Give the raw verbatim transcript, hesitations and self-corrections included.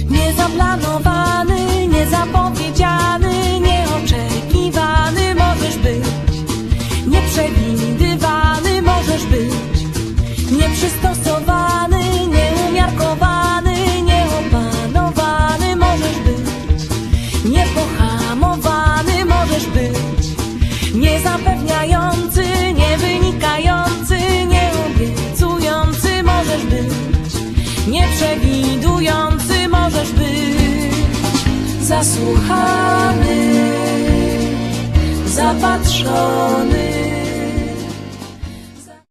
Niezaplanowany, niezapowiedziany, nieoczekiwany możesz być. Nieprzewidywany możesz być. Nieprzystosowany, nieumiarkowany, nieopanowany możesz być. Niepohamowany możesz być. Niezapewniający, niewynikający, nieobiecujący możesz być. Nieprzewidujący możesz być. Zasłuchany, zapatrzony,